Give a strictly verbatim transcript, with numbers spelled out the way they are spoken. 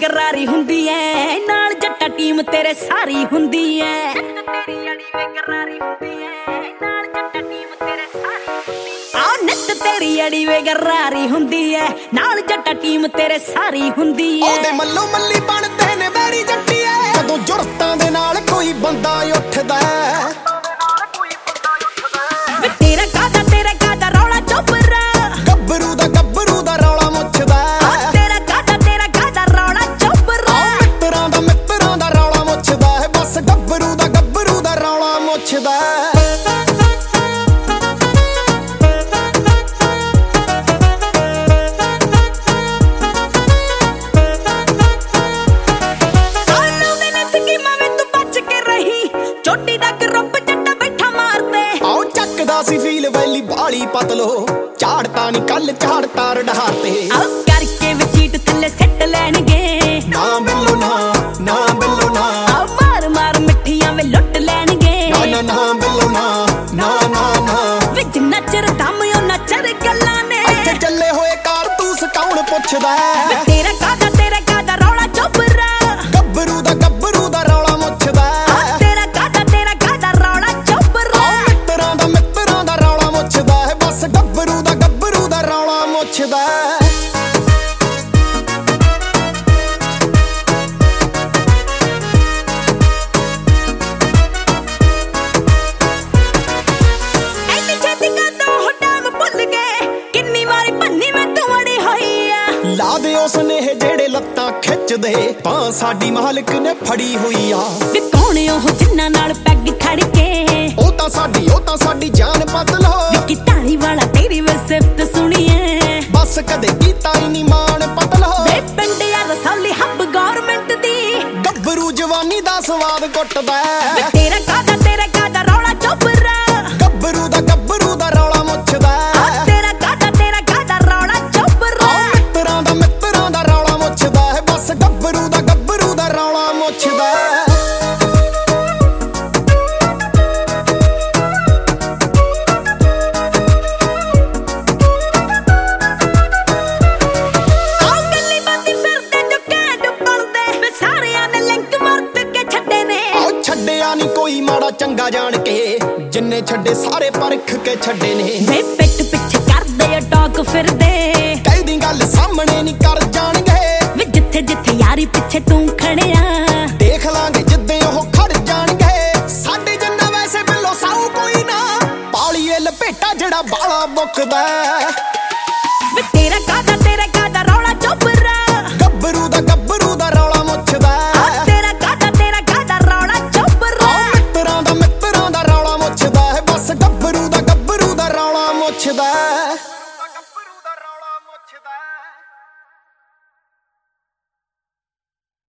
ਗਰਾਰੀ ਹੁੰਦੀ ਐ ਨਾਲ ਜੱਟਾ ਟੀਮ ਤੇਰੇ ਸਾਰੀ ਹੁੰਦੀ ਐ। ਤੇਰੀ ਅੜੀ ਵੇ ਗਰਾਰੀ ਹੁੰਦੀ ਐ ਨਾਲ ਜੱਟਾ ਟੀਮ ਤੇਰੇ ਸਾਰੀ ਹੁੰਦੀ ਐ। ਆ ਨਿੱਤ ਤੇਰੀ ਅੜੀ ਵੇ ਗਰਾਰੀ ਹੁੰਦੀ ਐ ਨਾਲ ਜੱਟਾ ਟੀਮ ਤੇਰੇ ਸਾਰੀ ਹੁੰਦੀ ਐ। ਉਹਦੇ ਮੱਲੋ ਮੱਲੀ ਬਣਦੇ ਨੇ ਵੈਰੀ ਜੱਟੀਏ ਜਦੋਂ ਜੁਰਤਾਂ ਦੇ ਨਾਲ ਕੋਈ ਬੰਦਾ ਉੱਠਦਾ। ਵੇ ਤੇਰਾ ਕਾਦਾ ਤੇਰਾ ਕਾਦਾ ਰੌਲਾ ਚੋਬਰਾ ਗੱਭਰੂ ਦਾ ਗੱਭਰੂ ਦਾ ਰੌਲਾ ਮੁੱਛਦਾ। ਤੇਰਾ ਕਾਦਾ ਤੇਰਾ ਕਾਦਾ ਰੌਲਾ ਚੋਬਰਾ ਮਿੱਤਰਾਂ ਦਾ ਮਿੱਤਰਾਂ ਦਾ ਰੌਲਾ ਮੁੱਛਦਾ ਹੈ ਬਸ ਗੱਭਰੂ ਦਾ ਗੱਭਰੂ ਦਾ ਰੌਲਾ ਮੁੱਛਦਾ। ਚੋਟੀ ਦਾ ਗਰੁੱਪ ਜੱਟਾ ਬੈਠਾ ਮਾਰਦੇ ਆਓ ਚੱਕਦਾ ਸੀ ਫੀਲ ਵੈਲੀ ਬਾਲੀ ਪਤਲੋ ਝਾੜਤਾ ਨੀ ਕੱਲ ਝਾੜਤਾ ਰਡਹਾਤੇ। ਆਓ ਕਰਕੇ ਵਿਚੀਟ ਥੱਲੇ ਸੱਟ ਲੈਣਗੇ ਨਾ ਬਿੱਲੋ ਨਾ ਨਾ ਬਿੱਲੋ ਨਾ। ਆਓ ਮਾਰ ਮਾਰ ਮਿੱਠੀਆਂ ਵੇ ਲੁੱਟ ਲੈਣਗੇ ਨਾ ਨਾ ਨਾ ਬਿੱਲੋ ਨਾ ਨਾ ਨਾ ਨਾ। ਵਿੱਚ ਨਚਰ ਦਮ ਉਹ ਨਚਰ ਗੱਲਾਂ ਨੇ ਇੱਥੇ ਚੱਲੇ ਹੋਏ ਕਾਰਤੂਸ ਕੌਣ ਪੁੱਛਦਾ। ਤੇਰਾ ਕਾਦਾ ਤੇਰਾ ਕਾਦਾ ਰੌਲਾ ਚੋਬਰਾ ਗੱਭਰੂ ਦਾ ਗੱਭਰੂ ਦਾ ਰੌਲਾ ਮੁੱਛਦਾ। ਤੇਰਾ ਕਾਦਾ ਤੇਰਾ ਕਾਦਾ ਰੌਲਾ ਚੋਬਰਾ ਮਿੱਤਰਾਂ ਦਾ ਮਿੱਤਰਾਂ ਦਾ ਰੌਲਾ ਮੁੱਛਦਾ ਹੈ ਬਸ ਗੱਭਰੂ ਦਾ ਗੱਭਰੂ ਦਾ ਰੌਲਾ ਮੁੱਛਦਾ। ਐਨੀ ਛੇਤੀ ਕਾਦਾ ਹੋ ਡਾਂਗ ਭੁੱਲ ਗਏ ਕਿੰਨੀ ਵਾਰੀ ਭੰਨੀ ਮੈਂ ਤੂੰ ਅੜੀ ਹੋਈ ਆ। ਲਾ ਦੇ ਉਸ ਨੇਹ ਜਿਹੜੇ ਲੱਤਾਂ ਖਿੱਚਦੇ ਤਾਂ ਸਾਡੀ ਮਾਲਕ ਨੇ ਫੜੀ ਹੋਈ ਆ। ਵੇ ਕੌਣ ਉਹ ਜਿੰਨਾਂ ਨਾਲ ਪੈਗ ਖੜ ਕੇ ਉਹ ਤਾਂ ਸਾਡੀ ਉਹ ਤਾਂ ਸਾਡੀ ਜਾਨ ਬਦਲੋ। ਵਿੱਕੀ ਢਾਲੀ ਵਾਲਾ ਤੇਰੀ ਵੇ ਸਿਫਤ ਸੁਣੀਏ ਬਸ ਕਦੇ ਕੀਤਾ ਹੀ ਨਹੀਂ ਮਾਣ ਪਤਲੋ। ਵੇ ਪਿੰਡ ਯਾਰ ਰਸੌਲੀ ਹੱਬ ਗੌਰਮੈਂਟ ਦੀ ਗੱਭਰੂ ਜਵਾਨੀ ਦਾ ਸਵਾਦ ਕੁੱਟਦਾ। ਵੇ ਤੇਰਾ ਕਾਦਾ ਤੇਰਾ ਕਾਦਾ ਰੌਲਾ ਚੋਬਰਾ ਗੱਭਰੂ ਦਾ ਗੱਭਰੂ ਦਾ ਰੌਲਾ ਮੁੱਛਦਾ। ਤੇਰਾ ਕਾਦਾ ਤੇਰਾ ਕਾਦਾ ਰੌਲਾ ਚੋਬਰਾ ਮਿੱਤਰਾਂ ਦਾ ਮਿੱਤਰਾਂ ਦਾ ਰੌਲਾ ਮੁੱਛਦਾ ਹੈ ਬਸ ਗੱਭਰੂ ਦਾ ਗੱਭਰੂ ਦਾ ਰੌਲਾ ਮੁੱਛਦਾ। ਛੱਡਿਆ ਨੀ ਕੋਈ ਮਾੜਾ ਚੰਗਾ ਜਾਣ ਕੇ ਜਿੰਨੇ ਛੱਡੇ ਸਾਰੇ ਪਰਖ ਕੇ ਛੱਡੇ ਨੇ। ਵੇ ਪਿੱਠ ਪਿੱਛੇ ਕਰਦੇ ਟਾਕ ਫਿਰਦੇ ਕਹਿਦੀ ਗੱਲ ਸਾਹਮਣੇ ਨੀ ਕਰ ਜਾਣਗੇ। ਵੇ ਜਿੱਥੇ ਜਿੱਥੇ ਯਾਰੀ ਪਿੱਛੇ ਤੂੰ ਖੜਿਆ ਦੇਖ ਲਾਂਗੇ ਜਿੱਦੇ ਉਹ ਖੜ ਜਾਣਗੇ। ਸਾਡੇ ਜਿੰਨਾ ਵੈਸੇ ਬਿੱਲੋ ਸਾਊ ਕੋਈ ਨਾ ਪਾਲੀਏ ਲਪੇਟਾ ਜਿਹੜਾ ਬਾਲਾ ਮੁੱਕਦਾ। ਵੇ ਤੇਰਾ ਕਾਦਾ ਤੇਰਾ ਕਾਦਾ ਰੌਲਾ ਚੋਬਰਾ ਗੱਭਰੂ ਦਾ ਗੱਭਰੂ ਦਾ ਰੌਲਾ ਮੁੱਛਦਾ। ਤੇਰਾ ਕਾਦਾ ਤੇਰਾ ਕਾਦਾ ਰੌਲਾ ਚੋਬਰਾ ਮਿੱਤਰਾਂ ਦਾ ਮਿੱਤਰਾਂ ਦਾ ਰੌਲਾ ਮੁੱਛਦਾ ਹੈ ਬਸ ਗੱਭਰੂ ਦਾ ਗੱਭਰੂ ਦਾ ਰੌਲਾ ਮੁੱਛਦਾ।